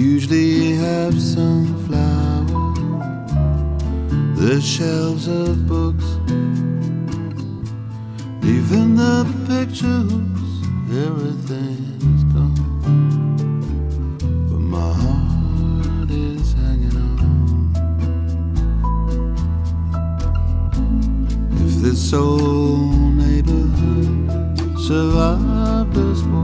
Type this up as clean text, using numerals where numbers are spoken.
usually have some flowers, the shelves of books, even the pictures, everything's gone. But my heart is hanging on. If this old neighborhood survived us both,